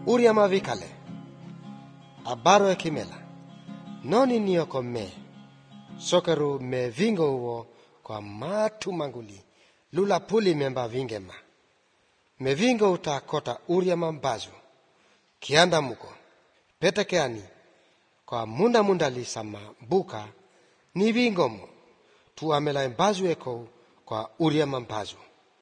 uria mavikale abaro e kimela noni niyo ko me sokaru me vingo wo kwa matu manguli lula puli memba vingema me vingo uta kota uria mambazu kianda muko petakeani kwa munda li sama buka ni vingomo tu amela mbazu eko kwa uria mambazu